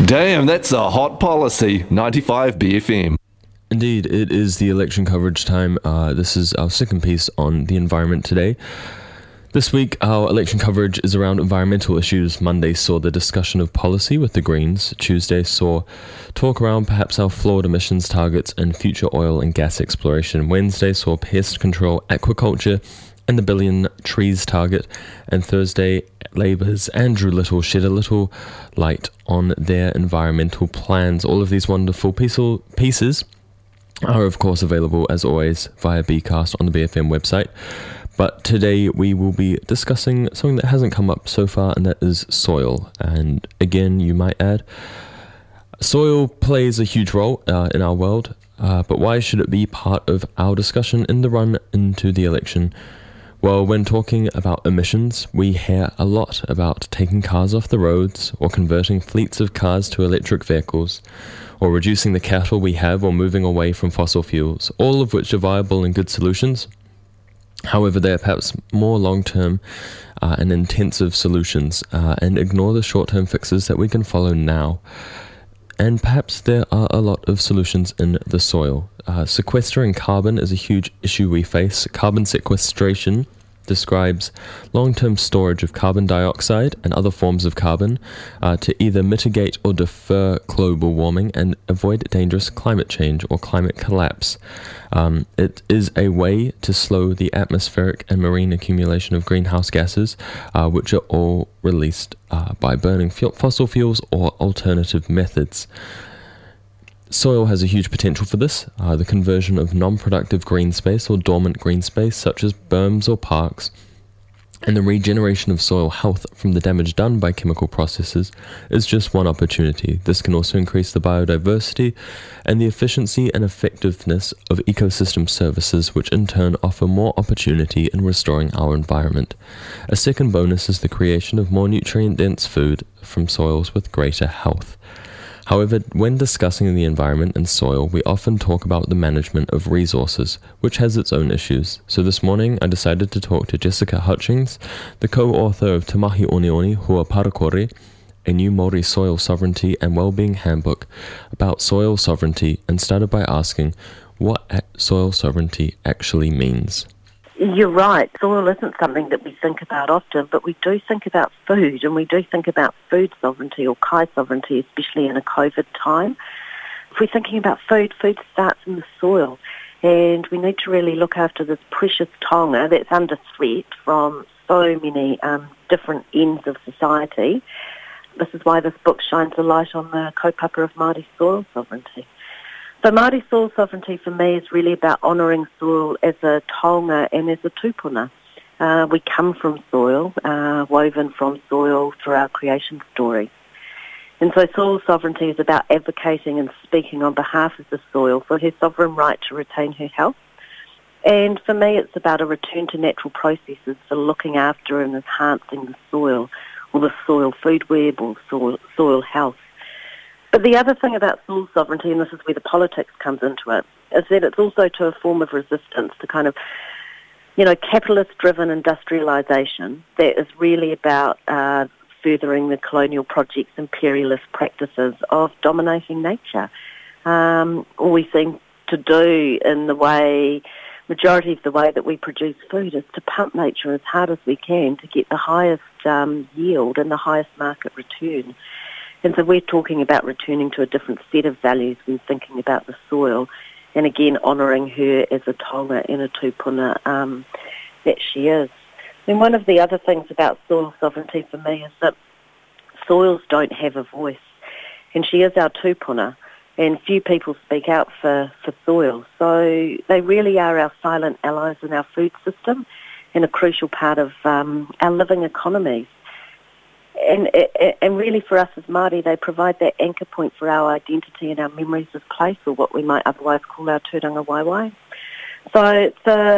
Damn, that's a hot policy. 95 BFM. Indeed, it is the election coverage time. This is our second piece on the environment today. This week, our election coverage is around environmental issues. Monday saw the discussion of policy with the Greens. Tuesday saw talk around perhaps our flawed emissions targets and future oil and gas exploration. Wednesday saw pest control, aquaculture, and the billion trees target. And Thursday, Labour's Andrew Little shed a little light on their environmental plans. All of these wonderful pieces are, of course, available, as always, via Bcast on the BFM website. But today we will be discussing something that hasn't come up so far, and that is soil. And again, you might add, soil plays a huge role in our world, but why should it be part of our discussion in the run into the election? Well, when talking about emissions, we hear a lot about taking cars off the roads, or converting fleets of cars to electric vehicles, or reducing the cattle we have, or moving away from fossil fuels, all of which are viable and good solutions. However, they are perhaps more long-term and intensive solutions and ignore the short-term fixes that we can follow now. And perhaps there are a lot of solutions in the soil. Sequestering carbon is a huge issue we face. Carbon sequestration describes long-term storage of carbon dioxide and other forms of carbon to either mitigate or defer global warming and avoid dangerous climate change or climate collapse. It is a way to slow the atmospheric and marine accumulation of greenhouse gases, which are all released by burning fossil fuels or alternative methods. Soil has a huge potential for this. The conversion of non-productive green space or dormant green space, such as berms or parks, and the regeneration of soil health from the damage done by chemical processes is just one opportunity. This can also increase the biodiversity and the efficiency and effectiveness of ecosystem services, which in turn offer more opportunity in restoring our environment. A second bonus is the creation of more nutrient-dense food from soils with greater health. However, when discussing the environment and soil, we often talk about the management of resources, which has its own issues. So this morning, I decided to talk to Jessica Hutchings, the co-author of Te Mahi Onioni Hua Parakore, a new Māori soil sovereignty and well-being handbook about soil sovereignty, and started by asking what soil sovereignty actually means. You're right. Soil isn't something that we think about often, but we do think about food, and we do think about food sovereignty or kai sovereignty, especially in a COVID time. If we're thinking about food, food starts in the soil, and we need to really look after this precious taonga that's under threat from so many different ends of society. This is why this book shines a light on the kaupapa of Māori soil sovereignty. So Māori soil sovereignty for me is really about honouring soil as a taonga and as a tupuna. We come from soil, woven from soil through our creation story. And so soil sovereignty is about advocating and speaking on behalf of the soil for her sovereign right to retain her health. And for me it's about a return to natural processes for looking after and enhancing the soil, or the soil food web, or soil health. But the other thing about soil sovereignty, and this is where the politics comes into it, is that it's also to a form of resistance to kind of, capitalist-driven industrialisation that is really about furthering the colonial project's imperialist practices of dominating nature. All we seem to do in the way, majority of the way that we produce food is to pump nature as hard as we can to get the highest yield and the highest market return. And so we're talking about returning to a different set of values when thinking about the soil, and again honouring her as a taonga and a tupuna that she is. And one of the other things about soil sovereignty for me is that soils don't have a voice, and she is our tupuna, and few people speak out for soil. So they really are our silent allies in our food system and a crucial part of our living economies. And really for us as Māori, they provide that anchor point for our identity and our memories of place, or what we might otherwise call our tūranga waiwai. So it's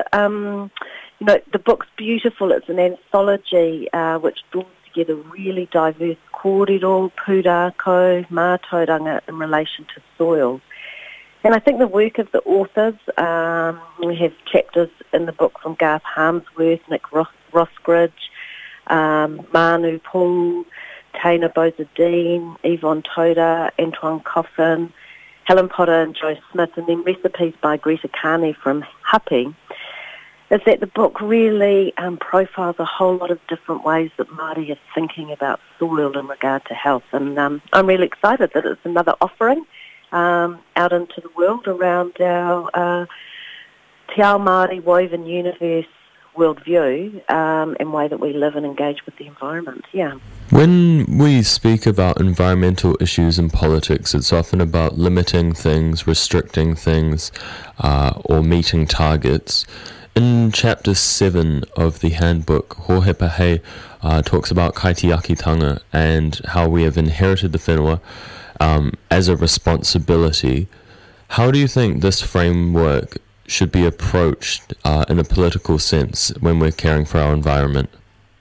the book's beautiful. It's an anthology which draws together really diverse kōrero, pūrākau, mātauranga in relation to soil. And I think the work of the authors, we have chapters in the book from Garth Harmsworth, Nick Rosgridge, Manu Paul, Kaina Bozadine, Yvonne Toda, Antoine Coffin, Helen Potter and Joe Smith, and then recipes by Greta Carney from Happy, is that the book really profiles a whole lot of different ways that Māori are thinking about soil in regard to health. And I'm really excited that it's another offering out into the world around our Te Ao Māori woven universe worldview and way that we live and engage with the environment. Yeah. When we speak about environmental issues in politics, it's often about limiting things, restricting things, or meeting targets. In Chapter 7 of the handbook, Jorge Pahé talks about kaitiakitanga and how we have inherited the whenua as a responsibility. How do you think this framework should be approached in a political sense when we're caring for our environment?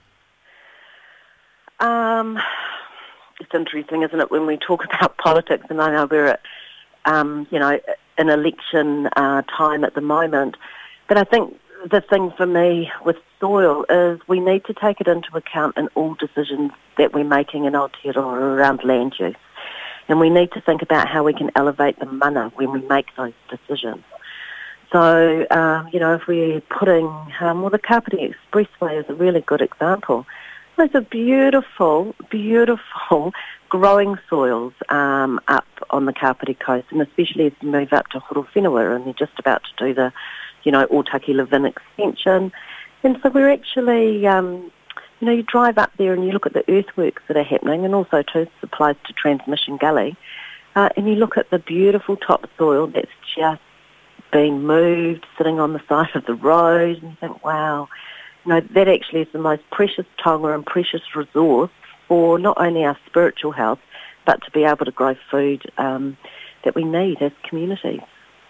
It's interesting, isn't it, when we talk about politics, and I know we're at, an election time at the moment, but I think the thing for me with soil is we need to take it into account in all decisions that we're making in Aotearoa around land use. And we need to think about how we can elevate the mana when we make those decisions. So, if we're putting, the Kapiti Expressway is a really good example. Those are beautiful, beautiful growing soils up on the Kapiti coast, and especially as you move up to Horowhenua, and they're just about to do the, Otaki Levin extension. And so we're actually, you drive up there and you look at the earthworks that are happening, and also too, this applies to Transmission Gully, and you look at the beautiful topsoil that's just been moved, sitting on the side of the road, and you think, wow, that actually is the most precious taonga and precious resource for not only our spiritual health, but to be able to grow food that we need as communities.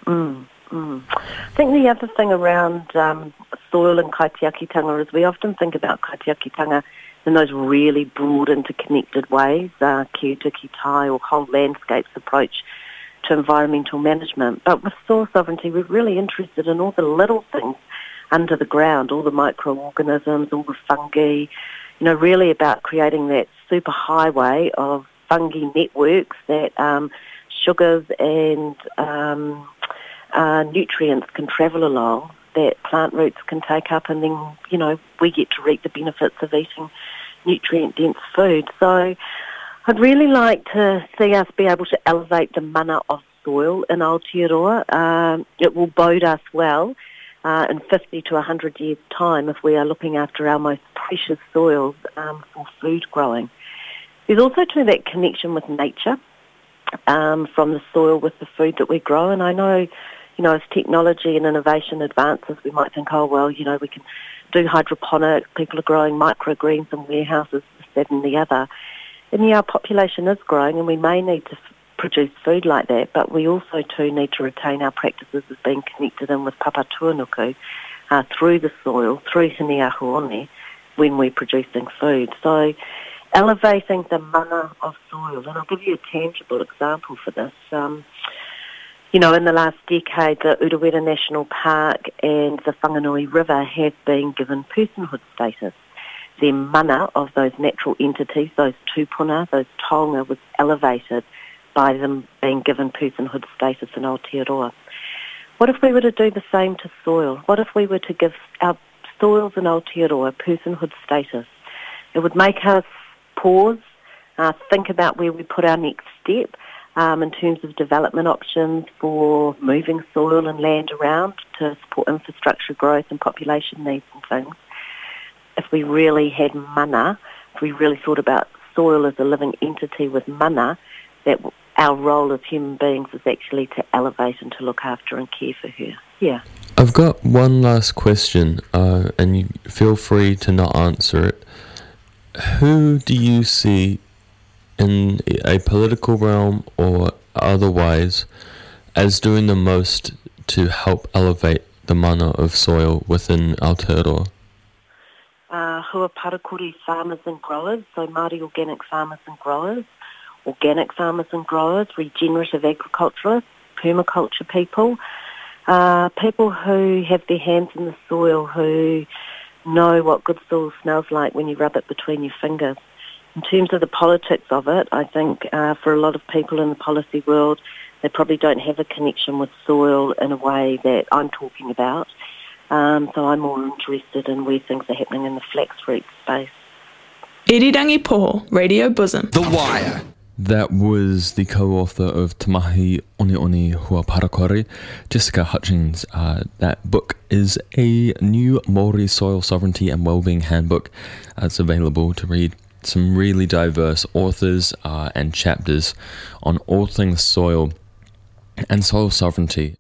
I think the other thing around soil and kaitiakitanga is we often think about kaitiakitanga in those really broad interconnected ways, ki utu ki tai or whole landscapes approach to environmental management. But with soil sovereignty, we're really interested in all the little things under the ground, all the microorganisms, all the fungi, really about creating that super highway of fungi networks that sugars and nutrients can travel along, that plant roots can take up, and then, we get to reap the benefits of eating nutrient-dense food. So I'd really like to see us be able to elevate the mana of soil in Aotearoa. It will bode us well in 50 to 100 years' time if we are looking after our most precious soils for food growing. There's also too that connection with nature from the soil with the food that we grow, and I know, as technology and innovation advances, we might think, we can do hydroponics, people are growing microgreens in warehouses, this, that and the other. And our population is growing and we may need to produce food like that, but we also too need to retain our practices of being connected in with Papa Tuanuku through the soil, through Hine Ahuone, when we're producing food. So elevating the mana of soil, and I'll give you a tangible example for this. In the last decade, the Urewera National Park and the Whanganui River have been given personhood status. The mana of those natural entities, those tupuna, those taonga, was elevated by them being given personhood status in Aotearoa. What if we were to do the same to soil? What if we were to give our soils in Aotearoa personhood status? It would make us pause, think about where we put our next step in terms of development options for moving soil and land around to support infrastructure growth and population needs and things. If we really had mana, if we really thought about soil as a living entity with mana, that our role as human beings is actually to elevate and to look after and care for her. Yeah. I've got one last question, and you feel free to not answer it. Who do you see in a political realm or otherwise as doing the most to help elevate the mana of soil within Aotearoa? Hua Parakuri farmers and growers, so Māori organic farmers and growers, regenerative agriculturalists, permaculture people, people who have their hands in the soil, who know what good soil smells like when you rub it between your fingers. In terms of the politics of it, I think for a lot of people in the policy world, they probably don't have a connection with soil in a way that I'm talking about. So I'm more interested in where things are happening in the flaxfruit space. Irirangi Poho, Radio Bosom. The Wire. That was the co-author of Te Mahi Oni Oni Hua Parakore, Jessica Hutchings. That book is a new Māori soil sovereignty and wellbeing handbook. It's available to read. Some really diverse authors and chapters on all things soil and soil sovereignty.